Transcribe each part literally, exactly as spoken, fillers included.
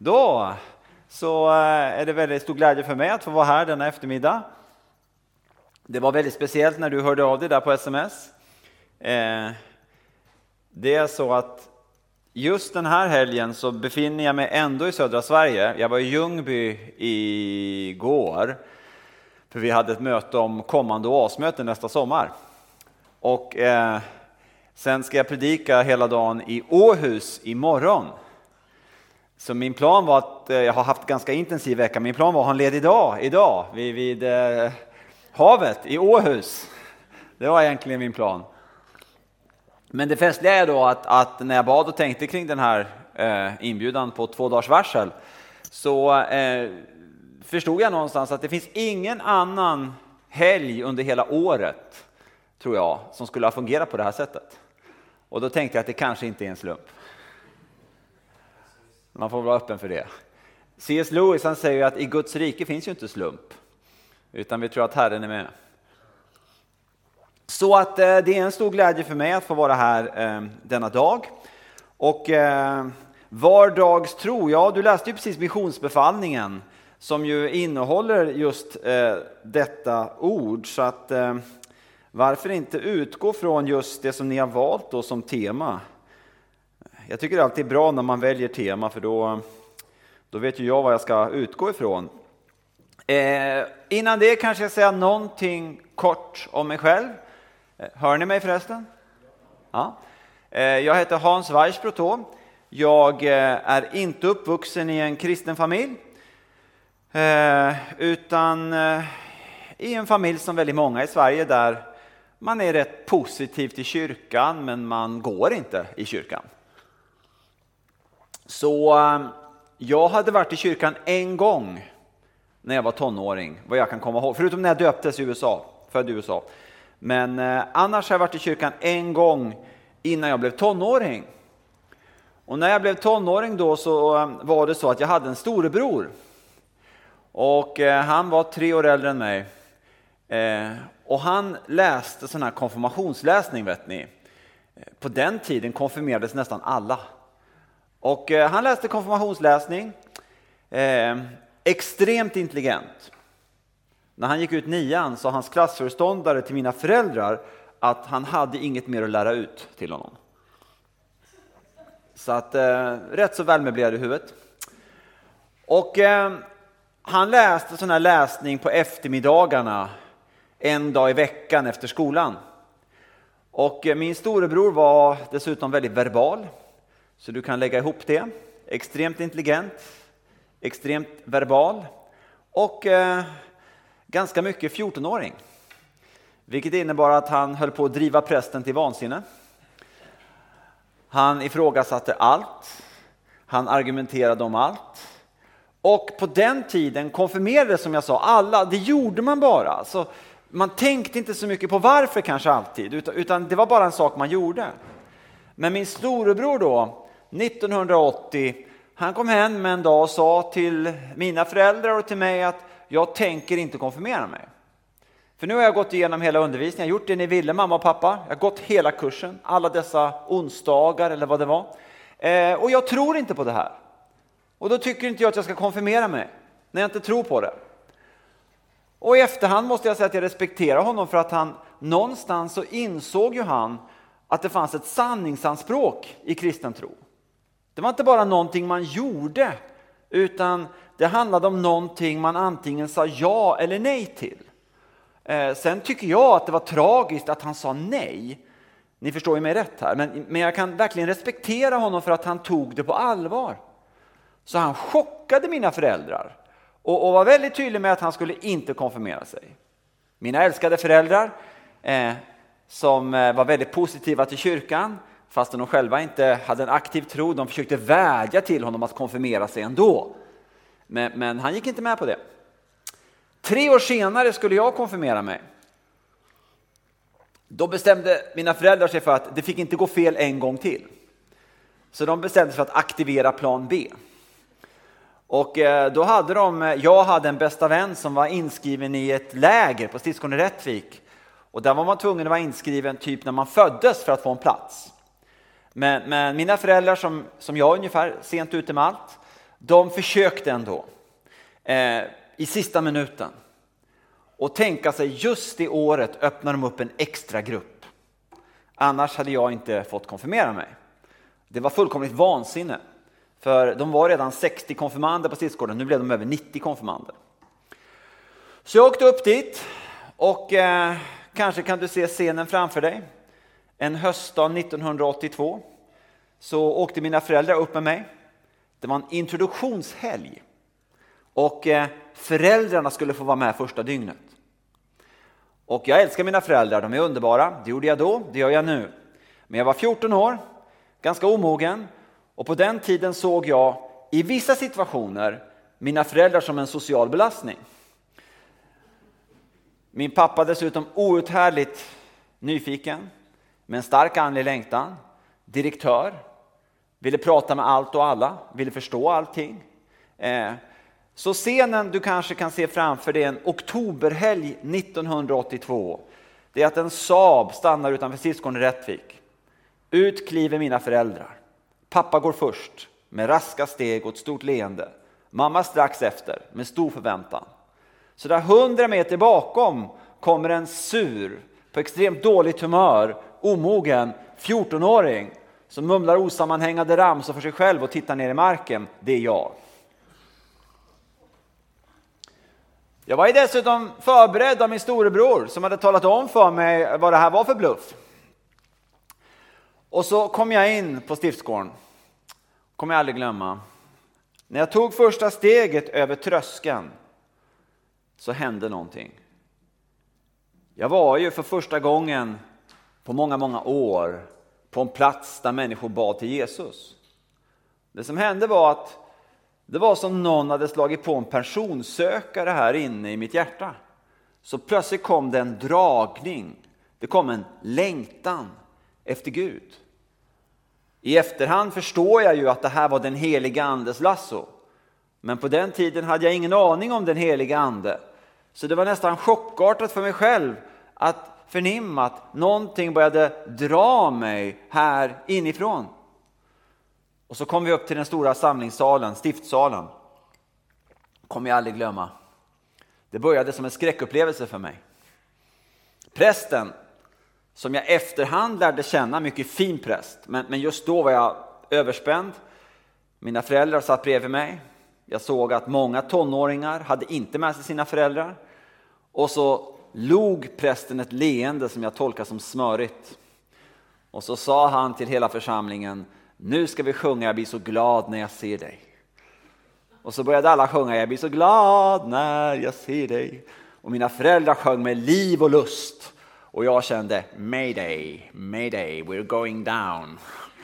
Då så är det väldigt stor glädje för mig att få vara här denna eftermiddag. Det var väldigt speciellt när du hörde av dig där på sms. Det är så att just den här helgen så befinner jag mig ändå i södra Sverige. Jag var i Ljungby igår. För vi hade ett möte om kommande oasmöte nästa sommar. Och eh, sen ska jag predika hela dagen i Åhus imorgon. Så min plan var att, eh, jag har haft ganska intensiv vecka, min plan var att ha en ledig dag idag vid, vid eh, havet i Åhus. Det var egentligen min plan. Men det festliga är då att, att när jag bad och tänkte kring den här eh, inbjudan på två dagars varsel så eh, förstod jag någonstans att det finns ingen annan helg under hela året, tror jag, som skulle ha fungerat på det här sättet. Och då tänkte jag att det kanske inte är en slump. Man får vara öppen för det. C S Lewis han säger att i Guds rike finns ju inte slump, utan vi tror att Herren är med. Så att eh, det är en stor glädje för mig att få vara här eh, denna dag. Och eh, vardagstro, ja du läste ju precis missionsbefallningen som ju innehåller just eh, detta ord. Så att eh, varför inte utgå från just det som ni har valt då som tema? Jag tycker det alltid är bra när man väljer tema, för då, då vet ju jag vad jag ska utgå ifrån. Eh, innan det kanske jag säga någonting kort om mig själv. Hör ni mig förresten? Ja. Jag heter Hans Weissbrotto. Jag är inte uppvuxen i en kristen familj, utan i en familj som väldigt många i Sverige, där man är rätt positiv till kyrkan, men man går inte i kyrkan. Så jag hade varit i kyrkan en gång när jag var tonåring, vad jag kan komma ihåg, förutom när jag döptes i U S A, född i U S A. Men eh, annars har jag varit i kyrkan en gång innan jag blev tonåring. Och när jag blev tonåring då så eh, var det så att jag hade en storebror. Och eh, han var tre år äldre än mig. Eh, och han läste sån här konfirmationsläsning, vet ni. På den tiden konfirmerades nästan alla. Och eh, han läste konfirmationsläsning. Eh, extremt intelligent. När han gick ut nian sa hans klassföreståndare till mina föräldrar att han hade inget mer att lära ut till honom. Så att eh, rätt så välmöblerad i huvudet. Och eh, han läste sån här läsning på eftermiddagarna en dag i veckan efter skolan. Och eh, min storebror var dessutom väldigt verbal. Så du kan lägga ihop det. Extremt intelligent, extremt verbal och eh, ganska mycket fjortonåring. Vilket innebar att han höll på att driva prästen till vansinne. Han ifrågasatte allt. Han argumenterade om allt. Och på den tiden konfirmerade, som jag sa, alla. Det gjorde man bara. Alltså, man tänkte inte så mycket på varför kanske alltid. Utan, utan det var bara en sak man gjorde. Men min storebror då, nittonhundraåttio, han kom hem med en dag och sa till mina föräldrar och till mig att jag tänker inte konfirmera mig. För nu har jag gått igenom hela undervisningen. Jag har gjort det ni ville, mamma och pappa. Jag har gått hela kursen. Alla dessa onsdagar eller vad det var. Eh, och jag tror inte på det här. Och då tycker inte jag att jag ska konfirmera mig. När jag inte tror på det. Och i efterhand måste jag säga att jag respekterar honom. För att han någonstans så insåg ju han att det fanns ett sanningsanspråk i kristen tro. Det var inte bara någonting man gjorde. Utan det handlade om någonting man antingen sa ja eller nej till. Eh, sen tycker jag att det var tragiskt att han sa nej. Ni förstår ju mig rätt här. Men, men jag kan verkligen respektera honom för att han tog det på allvar. Så han chockade mina föräldrar. Och, och var väldigt tydlig med att han skulle inte konfirmera sig. Mina älskade föräldrar eh, som eh, var väldigt positiva till kyrkan. Fast de själva inte hade en aktiv tro. De försökte vädja till honom att konfirmera sig ändå. Men, men han gick inte med på det. Tre år senare skulle jag konfirmera mig. Då bestämde mina föräldrar sig för att det fick inte gå fel en gång till. Så de bestämde sig för att aktivera plan B. Och då hade de, jag hade en bästa vän som var inskriven i ett läger på Stidsgården i Rättvik. Och där var man tvungen att vara inskriven typ när man föddes för att få en plats. Men, men mina föräldrar som, som jag ungefär sent ute med allt, de försökte ändå eh, i sista minuten och tänka sig just i året öppnar de upp en extra grupp. Annars hade jag inte fått konfirmera mig. Det var fullkomligt vansinne. För de var redan sextio konfirmander på Stiftsgården. Nu blev de över nittio konfirmander. Så jag åkte upp dit. Och eh, kanske kan du se scenen framför dig. En höstdag nittonhundraåttiotvå. Så åkte mina föräldrar upp med mig. Det var en introduktionshelg. Och eh, föräldrarna skulle få vara med första dygnet. Och jag älskar mina föräldrar, de är underbara. Det gjorde jag då, det gör jag nu. Men jag var fjorton år, ganska omogen. Och på den tiden såg jag i vissa situationer mina föräldrar som en social belastning. Min pappa dessutom outhärdligt nyfiken, med en stark andlig längtan. Direktör, ville prata med allt och alla, ville förstå allting. Eh, Så scenen du kanske kan se framför dig en oktoberhelg nittonhundraåttiotvå. Det är att en Saab stannar utanför Stiftsgården i Rättvik. Ut kliver mina föräldrar. Pappa går först med raska steg och ett stort leende. Mamma strax efter med stor förväntan. Så där hundra meter bakom kommer en sur, på extremt dåligt humör, omogen fjortonåring som mumlar osammanhängande ramsor för sig själv och tittar ner i marken. Det är jag. Jag var ju dessutom förberedd av min storebror som hade talat om för mig vad det här var för bluff. Och så kom jag in på Stiftsgården. Kommer jag aldrig glömma. När jag tog första steget över tröskeln så hände någonting. Jag var ju för första gången på många, många år på en plats där människor bad till Jesus. Det som hände var att det var som någon hade slagit på en personsökare här inne i mitt hjärta. Så plötsligt kom det en dragning. Det kom en längtan efter Gud. I efterhand förstår jag ju att det här var den heliga andes lasso. Men på den tiden hade jag ingen aning om den heliga ande. Så det var nästan chockartat för mig själv att förnimma att någonting började dra mig här inifrån. Och så kom vi upp till den stora samlingssalen, stiftsalen. Kommer jag aldrig glömma. Det började som en skräckupplevelse för mig. Prästen, som jag efterhand lärde känna, mycket fin präst. Men, men just då var jag överspänd. Mina föräldrar satt bredvid mig. Jag såg att många tonåringar hade inte med sig sina föräldrar. Och så log prästen ett leende som jag tolkar som smörigt. Och så sa han till hela församlingen: nu ska vi sjunga Jag blir så glad när jag ser dig. Och så började alla sjunga Jag blir så glad när jag ser dig. Och mina föräldrar sjöng med liv och lust. Och jag kände Mayday, Mayday, we're going down.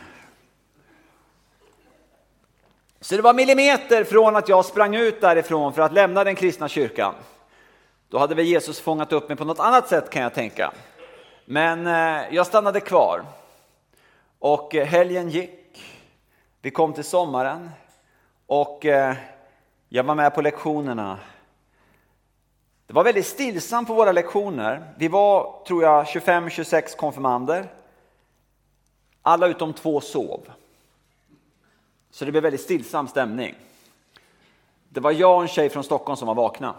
Så det var millimeter från att jag sprang ut därifrån för att lämna den kristna kyrkan. Då hade väl Jesus fångat upp mig på något annat sätt, kan jag tänka. Men eh, jag stannade kvar. Och eh, helgen gick. Vi kom till sommaren. Och eh, jag var med på lektionerna. Det var väldigt stillsamt på våra lektioner. Vi var, tror jag, tjugofem till tjugosex konfirmander. Alla utom två sov. Så det blev väldigt stillsam stämning. Det var jag och en tjej från Stockholm som var vakna.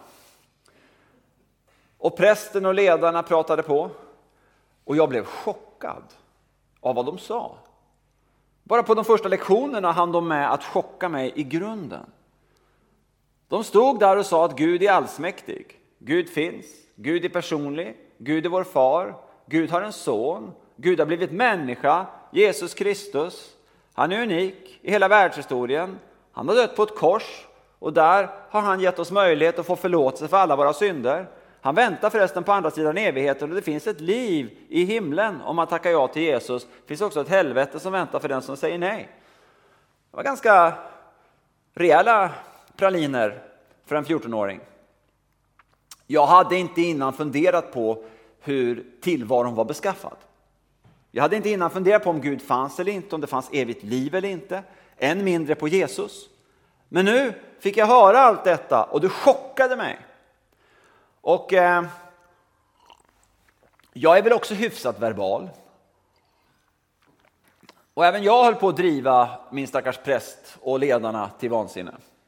Och prästen och ledarna pratade på. Och jag blev chockad av vad de sa. Bara på de första lektionerna hann de med att chocka mig i grunden. De stod där och sa att Gud är allsmäktig. Gud finns. Gud är personlig. Gud är vår far. Gud har en son. Gud har blivit människa. Jesus Kristus. Han är unik i hela världshistorien. Han har dött på ett kors. Och där har han gett oss möjlighet att få förlåtelse för alla våra synder. Han väntar förresten på andra sidan evigheten. Och det finns ett liv i himlen om man tackar ja till Jesus. Det finns också ett helvete som väntar för den som säger nej. Det var ganska rejäla praliner för en fjortonåring. Jag hade inte innan funderat på hur tillvaron var beskaffad. Jag hade inte innan funderat på om Gud fanns eller inte, om det fanns evigt liv eller inte. Än mindre på Jesus. Men nu fick jag höra allt detta och det chockade mig. Och eh, jag är väl också hyfsat verbal. Och även jag höll på att driva min stackars präst och ledarna till vansinne.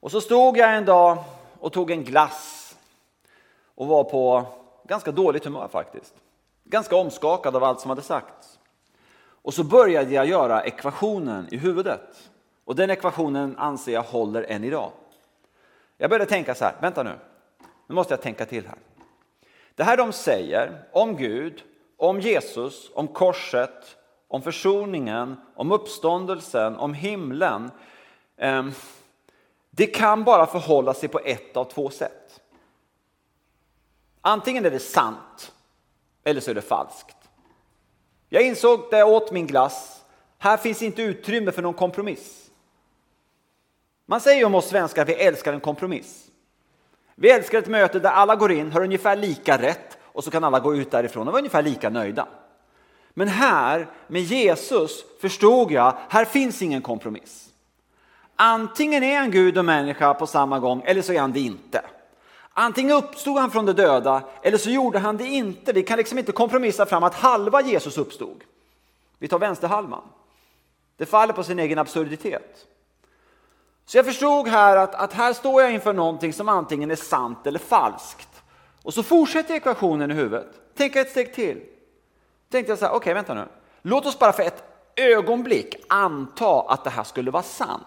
Och så stod jag en dag och tog en glass och var på ganska dåligt humör faktiskt. Ganska omskakad av allt som hade sagts. Och så började jag göra ekvationen i huvudet. Och den ekvationen anser jag håller än idag. Jag började tänka så här, vänta nu. Nu måste jag tänka till här. Det här de säger om Gud, om Jesus, om korset, om försoningen, om uppståndelsen, om himlen. Eh, det kan bara förhålla sig på ett av två sätt. Antingen är det sant eller så är det falskt. Jag insåg när jag åt min glass, här finns inte utrymme för någon kompromiss. Man säger om oss svenskar att vi älskar en kompromiss. Vi älskar ett möte där alla går in, har ungefär lika rätt och så kan alla gå ut därifrån och vara ungefär lika nöjda. Men här med Jesus förstod jag, här finns ingen kompromiss. Antingen är han Gud och människa på samma gång eller så är han det inte. Antingen uppstod han från de döda eller så gjorde han det inte. Vi kan liksom inte kompromissa fram att halva Jesus uppstod. Vi tar vänsterhalvan. Det faller på sin egen absurditet. Så jag förstod här att, att här står jag inför någonting som antingen är sant eller falskt. Och så fortsätter ekvationen i huvudet. Tänk ett steg till. Tänkte jag så här, okej okay, vänta nu. Låt oss bara för ett ögonblick anta att det här skulle vara sant.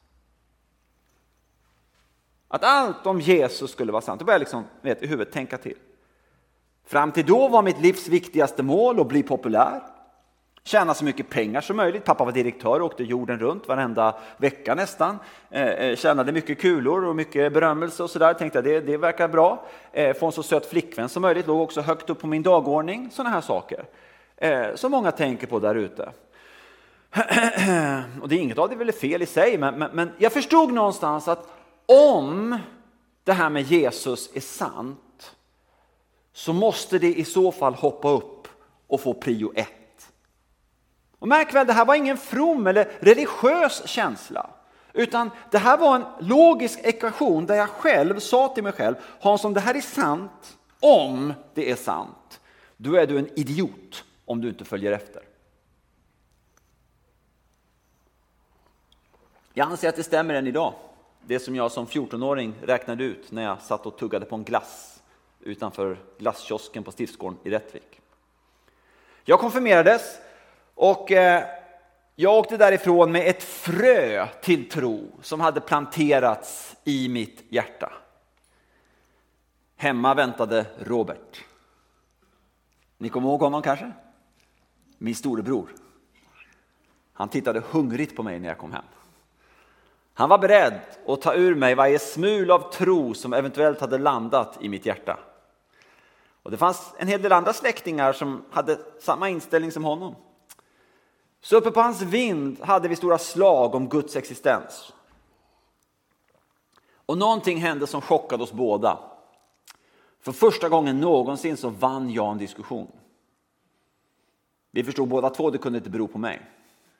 Att allt om Jesus skulle vara sant. Då började jag liksom, vet, i huvudet tänka till. Fram till då var mitt livs viktigaste mål att bli populär. Tjäna så mycket pengar som möjligt. Pappa var direktör och åkte jorden runt varenda vecka nästan. Eh, tjänade mycket kulor och mycket berömmelse och sådär. Tänkte jag, det, det verkar bra. Eh, få en så söt flickvän som möjligt. Låg också högt upp på min dagordning. Sådana här saker. Eh, som många tänker på där ute. Och det är inget av det väl fel i sig. Men, men, men jag förstod någonstans att om det här med Jesus är sant så måste det i så fall hoppa upp och få prio ett. Och märk väl, det här var ingen from eller religiös känsla. Utan det här var en logisk ekvation där jag själv sa till mig själv, Hans, om det här är sant, om det är sant, då är du en idiot om du inte följer efter. Jag anser att det stämmer än idag. Det som jag som fjortonåring räknade ut när jag satt och tuggade på en glass utanför glasskiosken på Stiftsgården i Rättvik. Jag konfirmerades och eh, jag åkte därifrån med ett frö till tro som hade planterats i mitt hjärta. Hemma väntade Robert. Ni kommer ihåg honom kanske? Min storebror. Han tittade hungrigt på mig när jag kom hem. Han var beredd att ta ur mig varje smul av tro som eventuellt hade landat i mitt hjärta. Och det fanns en hel del andra släktingar som hade samma inställning som honom. Så uppe på hans vind hade vi stora slag om Guds existens. Och någonting hände som chockade oss båda. För första gången någonsin så vann jag en diskussion. Vi förstod båda två, det kunde inte bero på mig.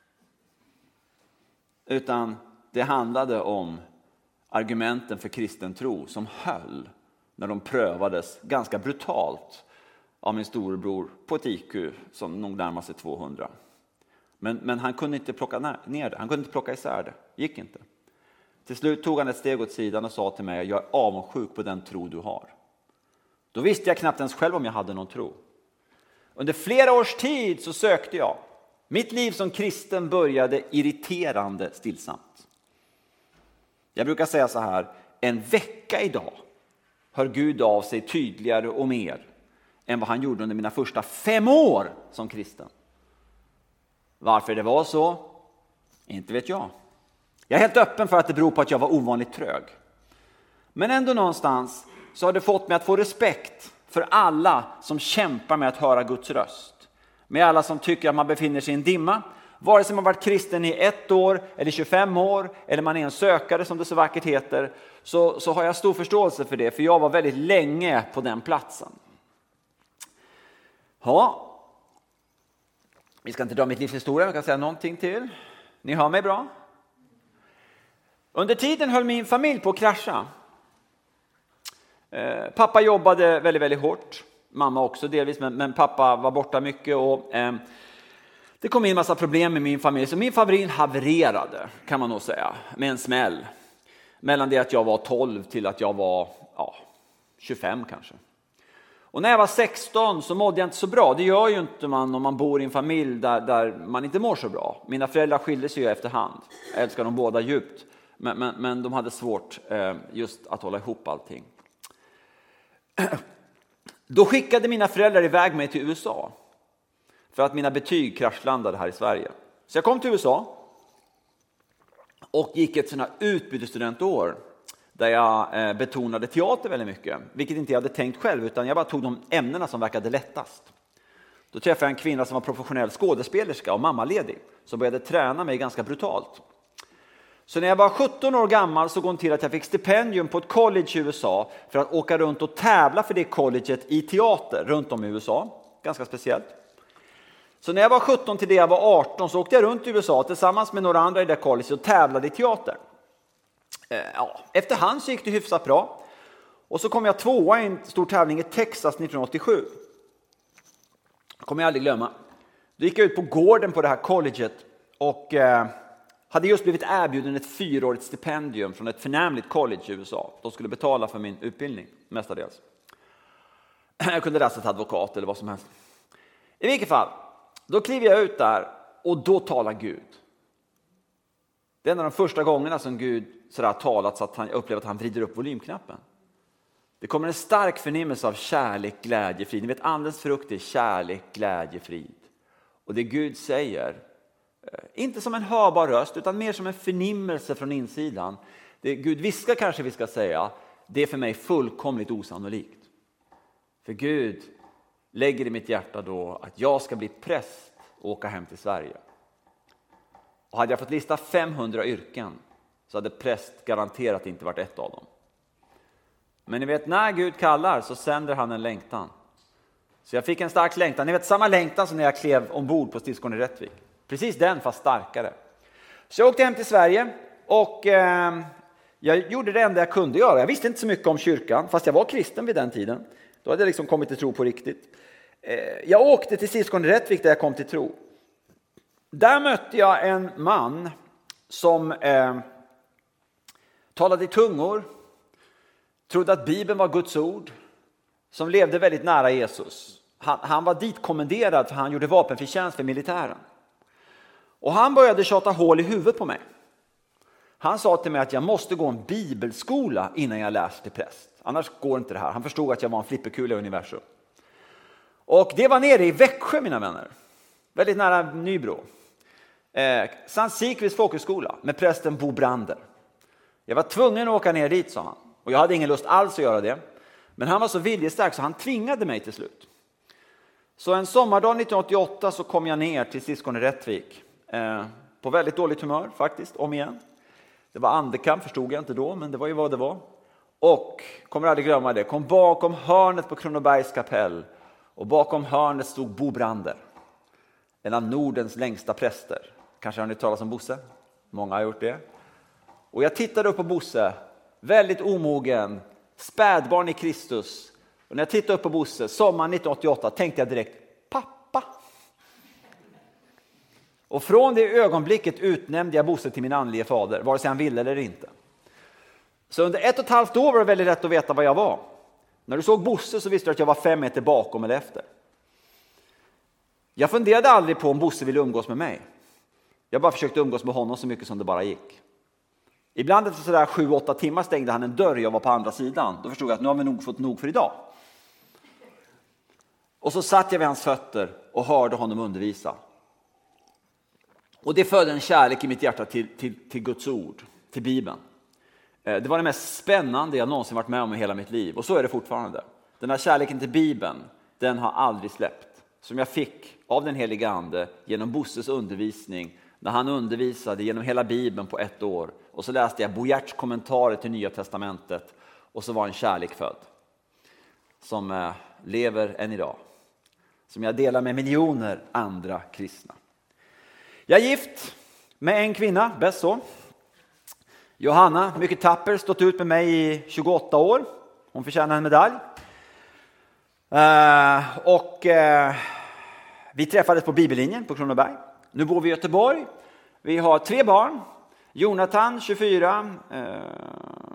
Utan det handlade om argumenten för kristen tro som höll när de prövades ganska brutalt av min storebror på ett I Q som nog närmade sig tvåhundra. Men, men han kunde inte plocka ner det, han kunde inte plocka isär det, gick inte. Till slut tog han ett steg åt sidan och sa till mig, jag är avundsjuk på den tro du har. Då visste jag knappt ens själv om jag hade någon tro. Under flera års tid så sökte jag. Mitt liv som kristen började irriterande stillsamt. Jag brukar säga så här, en vecka idag hör Gud av sig tydligare och mer än vad han gjorde under mina första fem år som kristen. Varför det var så, inte vet jag. Jag är helt öppen för att det beror på att jag var ovanligt trög. Men ändå någonstans så har det fått mig att få respekt för alla som kämpar med att höra Guds röst. Med alla som tycker att man befinner sig i en dimma. Vare sig man varit kristen i ett år eller tjugofem år eller man är en sökare som det så vackert heter, så, så har jag stor förståelse för det, för jag var väldigt länge på den platsen. Ja, vi ska inte dra mitt livs historia, jag kan säga någonting till. Ni hör mig bra? Under tiden höll min familj på att krascha. Eh, pappa jobbade väldigt, väldigt hårt. Mamma också delvis, men, men pappa var borta mycket och eh, det kom in en massa problem med min familj. Så min familj havererade, kan man nog säga, med en smäll. Mellan det att jag var tolv till att jag var ja, tjugofem kanske. Och när jag var sexton så mådde jag inte så bra. Det gör ju inte man om man bor i en familj där, där man inte mår så bra. Mina föräldrar skilde sig ju efterhand. Jag älskar dem båda djupt. Men, men, men de hade svårt eh, just att hålla ihop allting. Då skickade mina föräldrar iväg mig till U S A. För att mina betyg kraschlandade här i Sverige. Så jag kom till U S A. Och gick ett sådant här utbytesstudentår. Där jag eh, betonade teater väldigt mycket. Vilket inte jag hade tänkt själv. Utan jag bara tog de ämnena som verkade lättast. Då träffade jag en kvinna som var professionell skådespelerska och mammaledig. Som började träna mig ganska brutalt. Så när jag var sjutton år gammal så går hon till att jag fick stipendium på ett college i U S A. För att åka runt och tävla för det colleget i teater runt om i U S A. Ganska speciellt. Så när jag var sjutton till det jag var arton så åkte jag runt i U S A tillsammans med några andra i det colleget och tävlade i teater. Ja, efterhand så gick det hyfsat bra. Och så kom jag tvåa i en stor tävling i Texas nittonhundraåttiosju. Det kommer jag aldrig glömma. Då gick jag ut på gården på det här colleget och eh, hade just blivit erbjuden ett fyraårigt stipendium från ett förnämligt college i U S A. De skulle betala för min utbildning, mestadels. Jag kunde läsa till advokat eller vad som helst. I vilket fall, då kliver jag ut där och då talar Gud. Det är en av de första gångerna som Gud sådär talat så att han upplever att han vrider upp volymknappen. Det kommer en stark förnimmelse av kärlek, glädje, frid. Ni vet, andens frukt är kärlek, glädje, frid. Och det Gud säger, inte som en hörbar röst utan mer som en förnimmelse från insidan. Det Gud viskar kanske vi ska säga, det är för mig fullkomligt osannolikt. För Gud lägger i mitt hjärta då att jag ska bli präst och åka hem till Sverige. Och hade jag fått lista femhundra yrken så hade präst garanterat inte varit ett av dem. Men ni vet, när Gud kallar så sänder han en längtan. Så jag fick en stark längtan. Ni vet, samma längtan som när jag klev ombord på Stridsgården i Rättvik. Precis den, fast starkare. Så jag åkte hem till Sverige och eh, jag gjorde det enda jag kunde göra. Jag visste inte så mycket om kyrkan, fast jag var kristen vid den tiden. Då hade jag liksom kommit till tro på riktigt. Eh, jag åkte till Stridsgården i Rättvik där jag kom till tro. Där mötte jag en man som eh, talade i tungor, trodde att Bibeln var Guds ord, som levde väldigt nära Jesus. Han, han var ditkommenderad för han gjorde vapenfri tjänst för militären. Och han började tjata hål i huvudet på mig. Han sa till mig att jag måste gå en bibelskola innan jag läser till präst. Annars går inte det här. Han förstod att jag var en flipperkula i universum. Och det var nere i Växjö, mina vänner. Väldigt nära Nybro. Eh, Sankt Sigfrids folkhögskola med prästen Bo Brander. Jag var tvungen att åka ner dit, sa han. Och jag hade ingen lust alls att göra det. Men han var så viljestark så han tvingade mig till slut. Så en sommardag nittonhundraåttioåtta så kom jag ner till Stridsgården i Rättvik. Eh, på väldigt dåligt humör faktiskt, om igen. Det var andekamp, förstod jag inte då, men det var ju vad det var. Och, kommer aldrig glömma det, kom bakom hörnet på Kronobergs kapell. Och bakom hörnet stod Bo Brander. En av Nordens längsta präster. Kanske har ni talat om Bosse? Många har gjort det. Och jag tittade upp på Bosse, väldigt omogen, spädbarn i Kristus. Och när jag tittade upp på Bosse, sommaren nittonhundraåttioåtta, tänkte jag direkt, pappa. Och från det ögonblicket utnämnde jag Bosse till min andlige fader, vare sig han ville eller inte. Så under ett och ett halvt år var det väldigt lätt att veta vad jag var. När du såg Bosse så visste du att jag var fem meter bakom eller efter. Jag funderade aldrig på om Bosse ville umgås med mig. Jag bara försökte umgås med honom så mycket som det bara gick. Ibland efter sådär sju, åtta timmar stängde han en dörr och jag var på andra sidan. Då förstod jag att nu har vi nog fått nog för idag. Och så satt jag vid hans fötter och hörde honom undervisa. Och det födde en kärlek i mitt hjärta till, till, till Guds ord, till Bibeln. Det var det mest spännande jag någonsin varit med om i hela mitt liv. Och så är det fortfarande. Den här kärleken till Bibeln, den har aldrig släppt. Som jag fick av den heliga ande genom Bosses undervisning. När han undervisade genom hela Bibeln på ett år. Och så läste jag Bo Giertz kommentarer till Nya Testamentet. Och så var en kärlek född. Som eh, lever än idag. Som jag delar med miljoner andra kristna. Jag är gift med en kvinna, bäst så. Johanna, mycket tapper, stått ut med mig i tjugoåtta år. Hon förtjänar en medalj. Uh, och uh, vi träffades på bibellinjen på Kronoberg. Nu bor vi i Göteborg. Vi har tre barn. Jonathan, tjugofyra. Uh,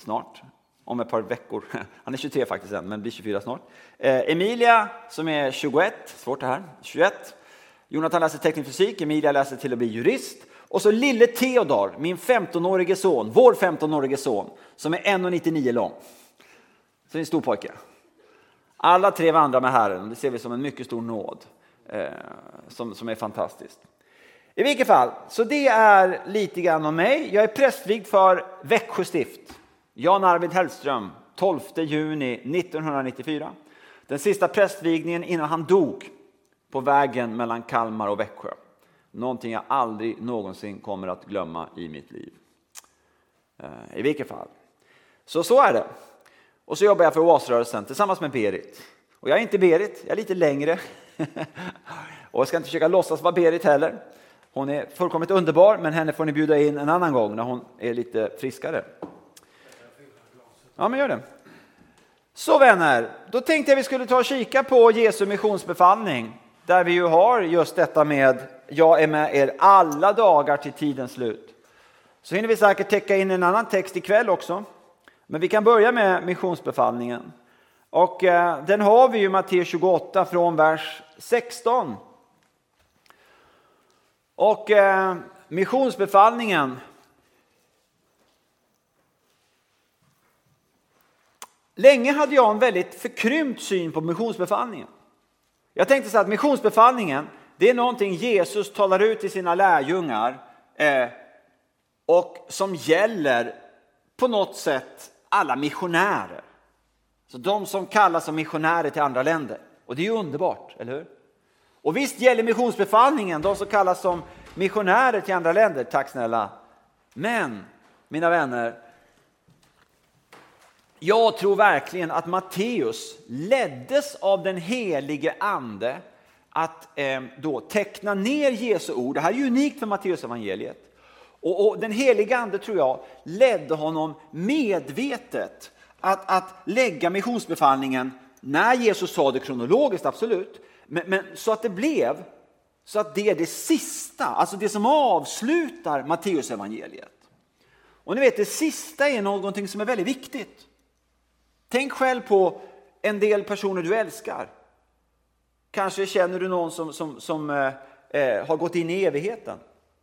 snart. Om ett par veckor. Han är tjugotre faktiskt än, men blir tjugofyra snart. Eh, Emilia som är tjugoett, svårt det här, tjugoett. Jonathan läser teknisk fysik, Emilia läser till att bli jurist. Och så lille Theodor, min femtonårige son, vår femtonårige son, som är en komma nittionio lång. Så det är en stor pojke. Alla tre vandrar med Herren, det ser vi som en mycket stor nåd. Eh, som, som är fantastiskt. I vilket fall, så det är lite grann om mig. Jag är prästvigd för Växjö stift. Jan Arvid Hellström, tolfte juni nittonhundranittiofyra. Den sista prästvigningen innan han dog på vägen mellan Kalmar och Växjö. Någonting jag aldrig någonsin kommer att glömma i mitt liv. Eh, I vilket fall. Så så är det. Och så jobbar jag för Oasrörelsen tillsammans med Berit. Och jag är inte Berit, jag är lite längre. Och jag ska inte försöka låtsas vara Berit heller. Hon är fullkomligt underbar, men henne får ni bjuda in en annan gång när hon är lite friskare. Ja, men gör det. Så vänner, då tänkte jag vi skulle ta och kika på Jesu missionsbefallning. Där vi ju har just detta med jag är med er alla dagar till tidens slut. Så hinner vi säkert täcka in en annan text ikväll också. Men vi kan börja med missionsbefallningen. Och eh, den har vi ju Matteus tjugoåtta från vers sexton. Och eh, missionsbefallningen. Länge hade jag en väldigt förkrympt syn på missionsbefallningen. Jag tänkte så att missionsbefallningen, det är någonting Jesus talar ut till sina lärjungar. Eh, och som gäller på något sätt alla missionärer. Så de som kallas som missionärer till andra länder. Och det är ju underbart, eller hur? Och visst gäller missionsbefallningen de som kallas som missionärer till andra länder. Tack snälla. Men, mina vänner, jag tror verkligen att Matteus leddes av den helige ande att eh, då teckna ner Jesu ord. Det här är ju unikt för Matteus evangeliet. Och, och den helige ande tror jag ledde honom medvetet att, att lägga missionsbefallningen när Jesus sa det kronologiskt, absolut. Men, men så att det blev, så att det är det sista, alltså det som avslutar Matteus evangeliet. Och ni vet, det sista är någonting som är väldigt viktigt. Tänk själv på en del personer du älskar. Kanske känner du någon som, som, som eh, har gått in i evigheten.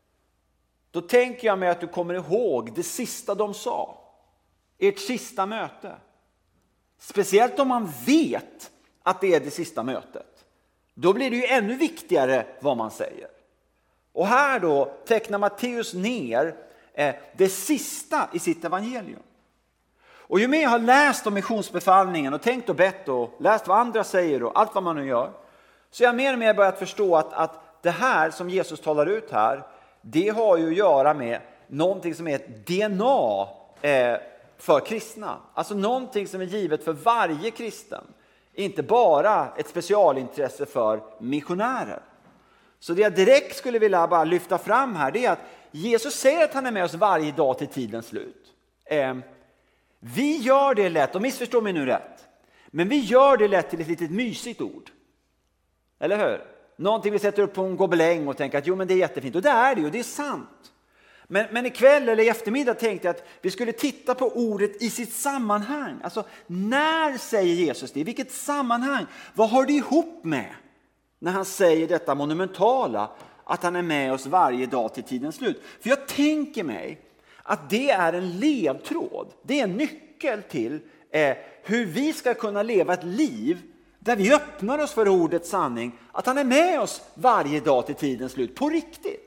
Då tänker jag mig att du kommer ihåg det sista de sa. Ert sista möte. Speciellt om man vet att det är det sista mötet. Då blir det ju ännu viktigare vad man säger. Och här då tecknar Matteus ner eh, det sista i sitt evangelium. Och ju mer jag har läst om missionsbefallningen och tänkt och bett och läst vad andra säger och allt vad man nu gör. Så jag mer och mer börjat förstå att, att det här som Jesus talar ut här, det har ju att göra med någonting som är ett D N A eh, för kristna. Alltså någonting som är givet för varje kristen. Inte bara ett specialintresse för missionärer. Så det jag direkt skulle vilja bara lyfta fram här, det är att Jesus säger att han är med oss varje dag till tidens slut. Eh, vi gör det lätt, och missförstå mig nu rätt. Men vi gör det lätt till ett litet mysigt ord. Eller hur? Någonting vi sätter upp på en gobeläng och tänker att jo men det är jättefint. Och det är det ju, det är sant. Men, men ikväll eller i eftermiddag tänkte jag att vi skulle titta på ordet i sitt sammanhang. Alltså när säger Jesus det? I vilket sammanhang? Vad har det ihop med? När han säger detta monumentala att han är med oss varje dag till tidens slut. För jag tänker mig att det är en ledtråd. Det är en nyckel till eh, hur vi ska kunna leva ett liv där vi öppnar oss för ordets sanning. Att han är med oss varje dag till tidens slut. På riktigt.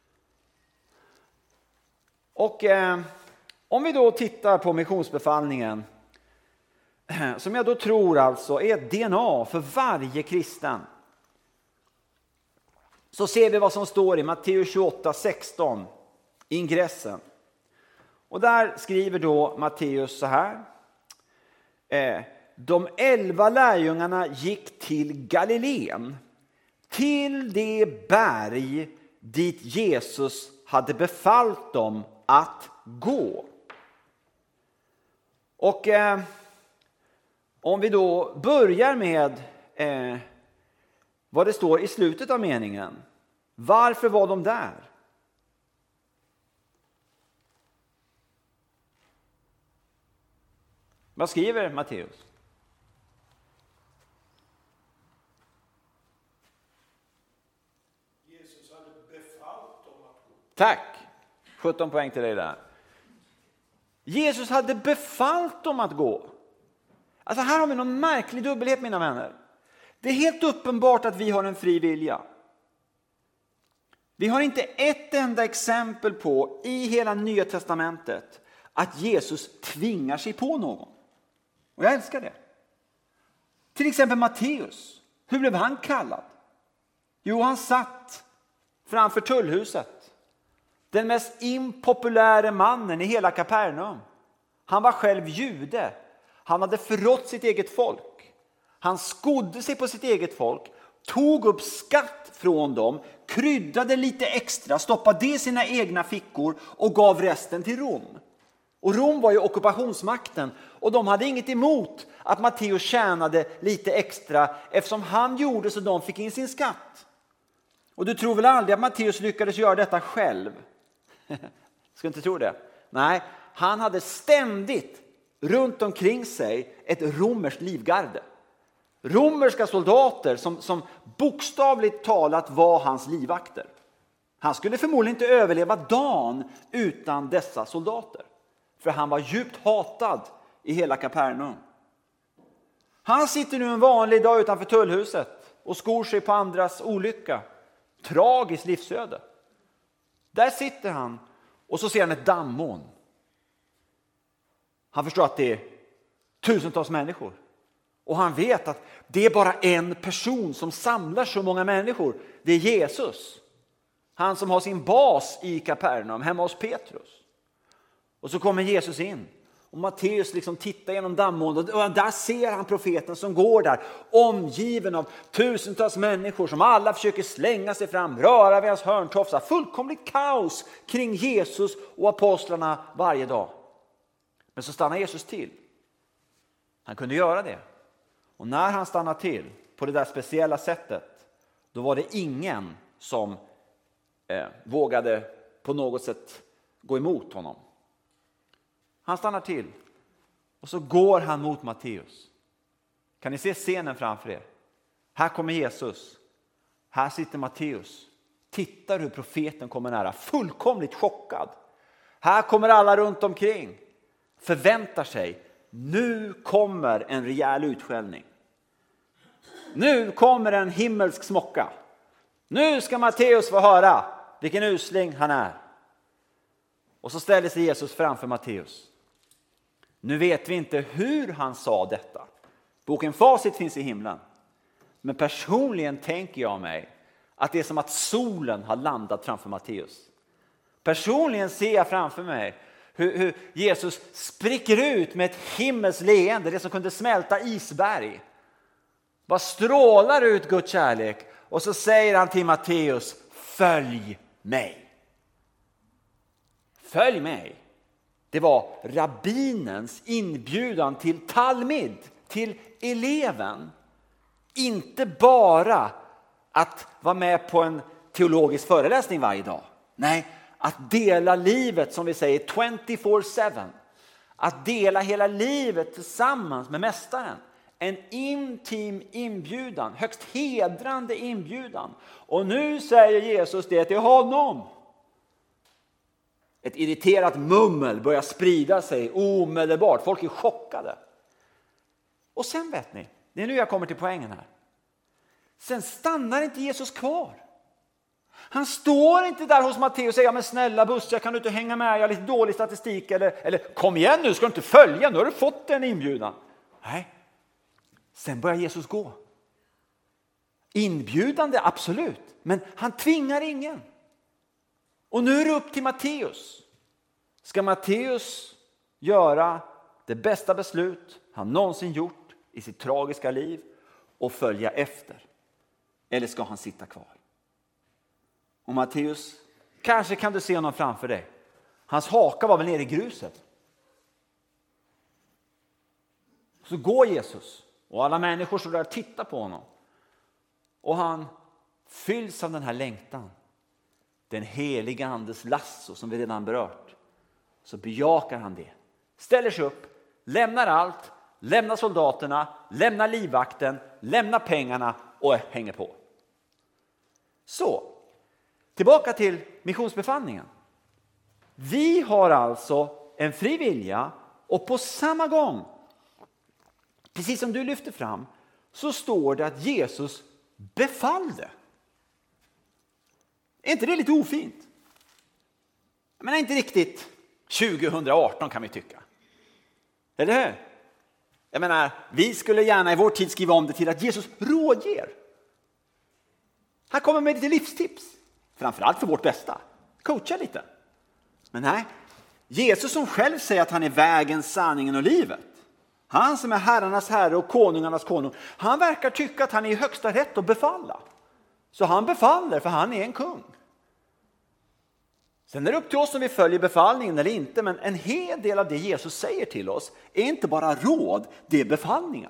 Och eh, om vi då tittar på missionsbefallningen. Som jag då tror alltså är ett D N A för varje kristen. Så ser vi vad som står i Matteus tjugoåtta sexton. Ingressen. Och där skriver då Matteus så här. Eh, de elva lärjungarna gick till Galileen. Till det berg dit Jesus hade befallt dem att gå. Och eh, om vi då börjar med eh, vad det står i slutet av meningen. Varför var de där? Vad skriver Matteus? Jesus hade befallt dem att gå. Tack! sjutton poäng till dig där. Jesus hade befallt dem att gå. Alltså här har vi någon märklig dubbelhet, mina vänner. Det är helt uppenbart att vi har en fri vilja. Vi har inte ett enda exempel på i hela Nya testamentet att Jesus tvingar sig på någon. Och jag älskar det. Till exempel Matteus. Hur blev han kallad? Jo, han satt framför tullhuset. Den mest impopulära mannen i hela Kapernaum. Han var själv jude. Han hade förrått sitt eget folk. Han skodde sig på sitt eget folk. Tog upp skatt från dem. Kryddade lite extra. Stoppade det i sina egna fickor. Och gav resten till Rom. Och Rom var ju ockupationsmakten. Och de hade inget emot att Matteus tjänade lite extra. Eftersom han gjorde så de fick in sin skatt. Och du tror väl aldrig att Matteus lyckades göra detta själv? Ska inte tro det. Nej, han hade ständigt runt omkring sig ett romerskt livgarde. Romerska soldater som, som bokstavligt talat var hans livvakter. Han skulle förmodligen inte överleva dagen utan dessa soldater. För han var djupt hatad i hela Kapernaum. Han sitter nu en vanlig dag utanför tullhuset och skor sig på andras olycka. Tragiskt livsöde. Där sitter han och så ser han ett dammoln. Han förstår att det är tusentals människor. Och han vet att det är bara en person som samlar så många människor. Det är Jesus. Han som har sin bas i Kapernaum, hemma hos Petrus. Och så kommer Jesus in. Och Matteus liksom tittar genom dammolnet och där ser han profeten som går där. Omgiven av tusentals människor som alla försöker slänga sig fram. Röra vid hans hörntofsar. Fullkomligt kaos kring Jesus och apostlarna varje dag. Men så stannar Jesus till. Han kunde göra det. Och när han stannar till på det där speciella sättet. Då var det ingen som eh, vågade på något sätt gå emot honom. Han stannar till och så går han mot Matteus. Kan ni se scenen framför er? Här kommer Jesus. Här sitter Matteus. Tittar hur profeten kommer nära. Fullkomligt chockad. Här kommer alla runt omkring. Förväntar sig. Nu kommer en rejäl utskällning. Nu kommer en himmelsk smocka. Nu ska Matteus få höra vilken usling han är. Och så ställer sig Jesus framför Matteus. Nu vet vi inte hur han sa detta. Boken Facit finns i himlen. Men personligen tänker jag mig att det är som att solen har landat framför Matteus. Personligen ser jag framför mig hur, hur Jesus spricker ut med ett himmels leende. Det som kunde smälta isberg. Bara strålar ut Guds kärlek. Och så säger han till Matteus: följ mig. Följ mig. Det var rabbinens inbjudan till talmid, till eleven. Inte bara att vara med på en teologisk föreläsning varje dag. Nej, att dela livet som vi säger tjugofyra sju. Att dela hela livet tillsammans med mästaren. En intim inbjudan, högst hedrande inbjudan. Och nu säger Jesus det till honom. Ett irriterat mummel börjar sprida sig omedelbart. Folk är chockade. Och sen vet ni, det är nu jag kommer till poängen här. Sen stannar inte Jesus kvar. Han står inte där hos Matteus och säger: men snälla bussar, kan du inte hänga med? Jag har lite dålig statistik. Eller, eller kom igen nu, ska du inte följa? Nu har du fått en inbjudan. Nej. Sen börjar Jesus gå. Inbjudande, absolut. Men han tvingar ingen. Och nu är det upp till Matteus. Ska Matteus göra det bästa beslut han någonsin gjort i sitt tragiska liv och följa efter? Eller ska han sitta kvar? Och Matteus, kanske kan du se honom framför dig. Hans haka var väl nere i gruset. Så går Jesus och alla människor står där och tittar på honom. Och han fylls av den här längtan. Den heliga andes lasso som vi redan berört. Så bejakar han det. Ställer sig upp, lämnar allt, lämnar soldaterna, lämnar livvakten, lämnar pengarna och hänger på. Så, tillbaka till missionsbefallningen. Vi har alltså en fri vilja och på samma gång, precis som du lyfter fram, så står det att Jesus befallde. Är inte det lite ofint? Men inte riktigt tjugohundraarton kan vi tycka. Eller hur? Jag menar, vi skulle gärna i vår tid skriva om det till att Jesus rådger. Han kommer med lite livstips. Framförallt för vårt bästa. Coacha lite. Men nej, Jesus som själv säger att han är vägen, sanningen och livet. Han som är herrarnas herre och konungarnas konung. Han verkar tycka att han är i högsta rätt att befalla. Så han befaller för han är en kung. Sen är det upp till oss om vi följer befallningen eller inte. Men en hel del av det Jesus säger till oss är inte bara råd, det är befallningar.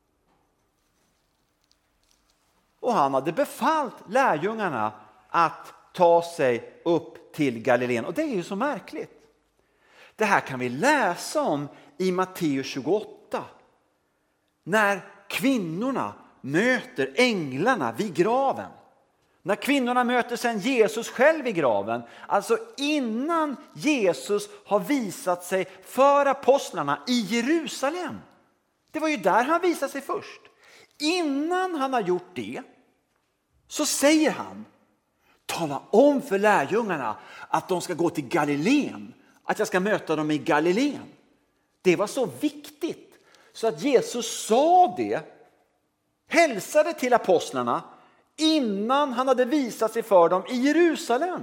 Och han hade befallt lärjungarna att ta sig upp till Galileen. Och det är ju så märkligt. Det här kan vi läsa om i Matteus tjugoåtta. När kvinnorna möter änglarna vid graven. När kvinnorna möter sen Jesus själv i graven. Alltså innan Jesus har visat sig för apostlarna i Jerusalem. Det var ju där han visade sig först. Innan han har gjort det så säger han: tala om för lärjungarna att de ska gå till Galileen. Att jag ska möta dem i Galileen. Det var så viktigt så att Jesus sa det, hälsade till apostlarna innan han hade visat sig för dem i Jerusalem.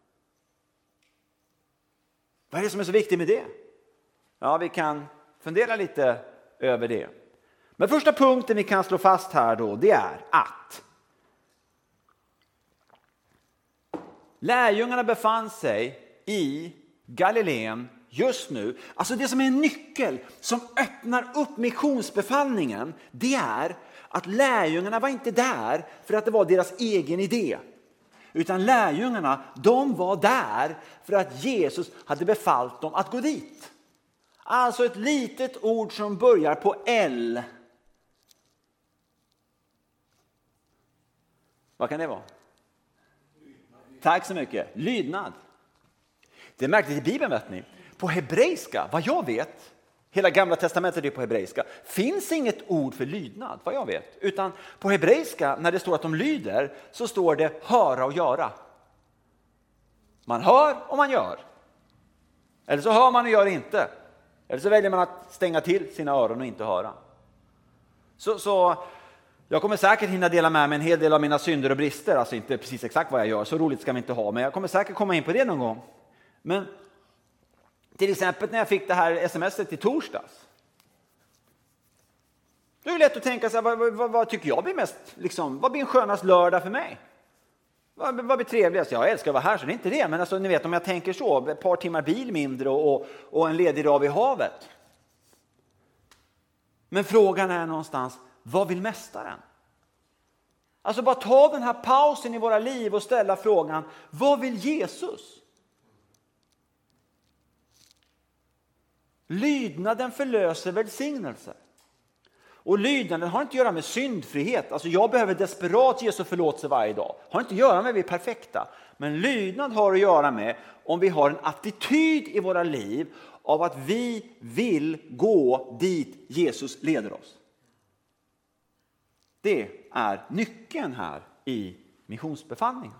Vad är det som är så viktigt med det? Ja, vi kan fundera lite över det. Men första punkten vi kan slå fast här då, det är att lärjungarna befann sig i Galileen just nu. Alltså det som är en nyckel som öppnar upp missionsbefallningen, det är att lärjungarna var inte där för att det var deras egen idé. Utan lärjungarna, de var där för att Jesus hade befallt dem att gå dit. Alltså ett litet ord som börjar på L. Vad kan det vara? Tack så mycket. Lydnad. Det är märkligt i Bibeln, vet ni. På hebreiska, vad jag vet, hela gamla testamentet är på hebreiska, finns inget ord för lydnad, vad jag vet. Utan på hebreiska, när det står att de lyder, så står det höra och göra. Man hör och man gör. Eller så hör man och gör inte. Eller så väljer man att stänga till sina öron och inte höra. Så... så Jag kommer säkert hinna dela med mig en hel del av mina synder och brister. Alltså inte precis exakt vad jag gör, så roligt ska vi inte ha. Men jag kommer säkert komma in på det någon gång. Men till exempel när jag fick det här smset i torsdags. Det är lätt att tänka sig, vad, vad, vad tycker jag blir mest, liksom, vad blir en skönast lördag för mig? Vad, vad blir trevligast? Jag älskar att vara här, så det är inte det. Men alltså, ni vet, om jag tänker så, ett par timmar bil mindre och, och, och en ledig dag vid havet. Men frågan är någonstans, vad vill mästaren? Alltså bara ta den här pausen i våra liv och ställa frågan, vad vill Jesus? Lydnaden förlöser välsignelse. Och lydnaden har inte att göra med syndfrihet. Alltså jag behöver desperat Jesu förlåtelse varje dag. Har inte att göra med att vi är perfekta. Men lydnad har att göra med om vi har en attityd i våra liv av att vi vill gå dit Jesus leder oss. Det är nyckeln här i missionsbefallningen.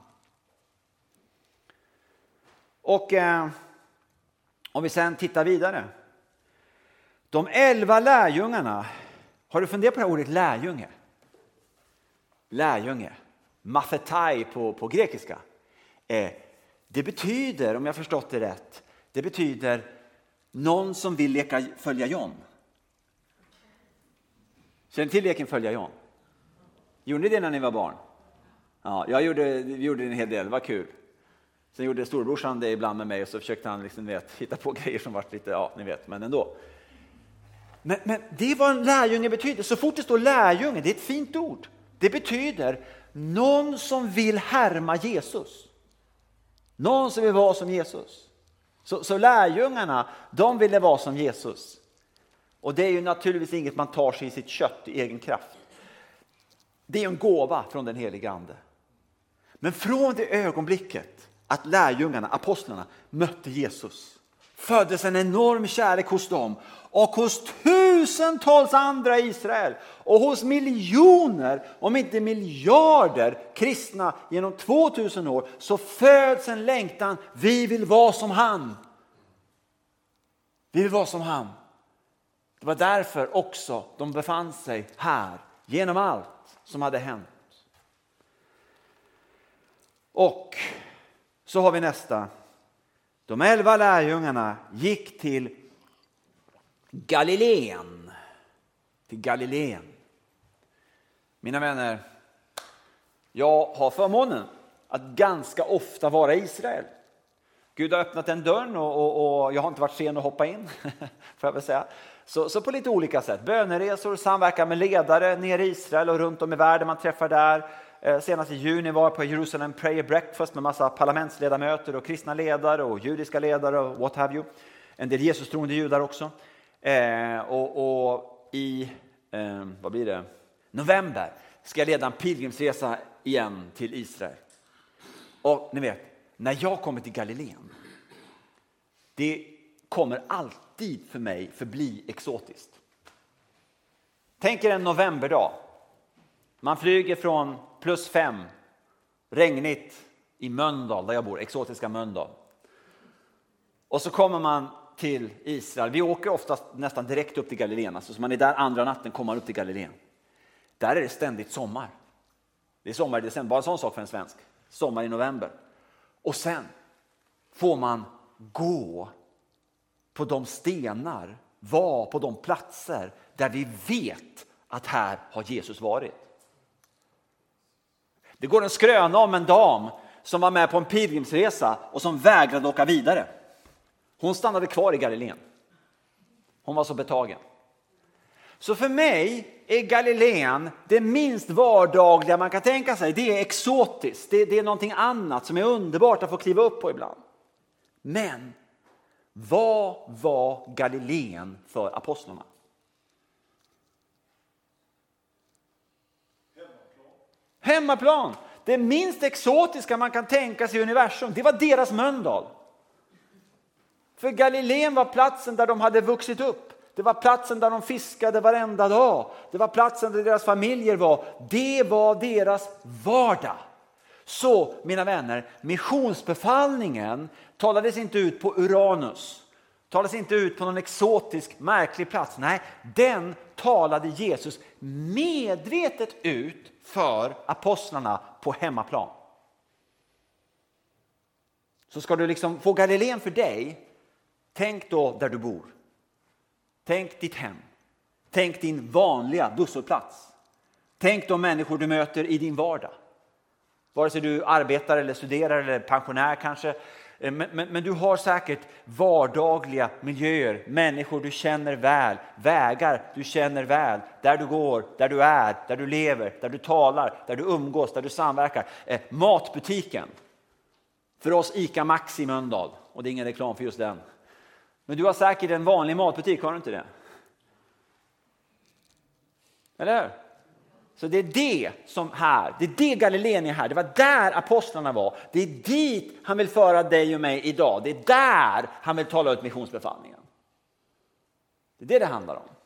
Och eh, om vi sen tittar vidare. De elva lärjungarna, har du funderat på det här ordet lärjunge? Lärjunge, mathetai på, på grekiska. Eh, det betyder, om jag förstått det rätt, det betyder någon som vill leka följa John. Känner till leken följa John? Gjorde ni det när ni var barn? Ja, jag gjorde, vi gjorde en hel del, det var kul. Sen gjorde storbrorsan det ibland med mig och så försökte han liksom, vet, hitta på grejer som var lite, ja ni vet, men ändå. Men, men det var en lärjunge betyder. Så fort det står lärjunge, det är ett fint ord. Det betyder någon som vill härma Jesus. Någon som vill vara som Jesus. Så, så lärjungarna, de ville vara som Jesus. Och det är ju naturligtvis inget man tar sig i sitt kött i egen kraft. Det är en gåva från den helige ande. Men från det ögonblicket att lärjungarna, apostlarna, mötte Jesus föddes en enorm kärlek hos dem och hos tusentals andra i Israel och hos miljoner, om inte miljarder kristna genom tvåtusen år, så föds en längtan. Vi vill vara som han. Vi vill vara som han. Det var därför också de befann sig här genom allt som hade hänt. Och så har vi nästa. De elva lärjungarna gick till Galileen. Till Galileen. Mina vänner, jag har förmånen att ganska ofta vara i Israel. Gud har öppnat den dörren och, och, och jag har inte varit sen att hoppa in, får jag väl säga. Så, så på lite olika sätt. Böneresor, samverka med ledare nere i Israel och runt om i världen man träffar där. Eh, senast i juni var jag på Jerusalem Prayer Breakfast med massa parlamentsledamöter och kristna ledare och judiska ledare och what have you. En del Jesus-troende judar också. Eh, och, och i, eh, vad blir det? november ska jag leda en pilgrimsresa igen till Israel. Och ni vet, när jag kommer till Galileen, det kommer alltid för mig förbli exotiskt. Tänk er en novemberdag. Man flyger från plus fem, regnigt i Mölndal, där jag bor, exotiska Mölndal. Och så kommer man till Israel. Vi åker oftast nästan direkt upp till Galileen. Alltså, så man är där andra natten, kommer man upp till Galileen. Där är det ständigt sommar. Det är sommar i december, bara en sån sak för en svensk. Sommar i november. Och sen får man gå på de stenar, vara på de platser där vi vet att här har Jesus varit. Det går en skröna om en dam som var med på en pilgrimsresa och som vägrade åka vidare. Hon stannade kvar i Galileen. Hon var så betagen. Så för mig är Galileen det minst vardagliga man kan tänka sig. Det är exotiskt. Det, det är någonting annat som är underbart att få kliva upp på ibland. Men vad var Galileen för apostlarna? Hemmaplan. Hemmaplan. Det minst exotiska man kan tänka sig i universum. Det var deras Mölndal. För Galileen var platsen där de hade vuxit upp. Det var platsen där de fiskade varenda dag. Det var platsen där deras familjer var. Det var deras vardag. Så, mina vänner, missionsbefallningen talades inte ut på Uranus. Talades inte ut på någon exotisk, märklig plats. Nej, den talade Jesus medvetet ut för apostlarna på hemmaplan. Så ska du liksom få Galileen för dig, tänk då där du bor. Tänk ditt hem. Tänk din vanliga busshållplats. Tänk de människor du möter i din vardag. Vare sig du arbetar eller studerar eller pensionär kanske. Men, men, men du har säkert vardagliga miljöer. Människor du känner väl. Vägar du känner väl. Där du går, där du är, där du lever, där du talar, där du umgås, där du samverkar. Eh, matbutiken. För oss Ica Maxi Mölndal. Och det är ingen reklam för just den. Men du har säkert en vanlig matbutik, har du inte det? Eller hur? Så det är det som här, det är det Galileen är här. Det var där apostlarna var. Det är dit han vill föra dig och mig idag. Det är där han vill tala ut missionsbefallningen. Det är det det handlar om.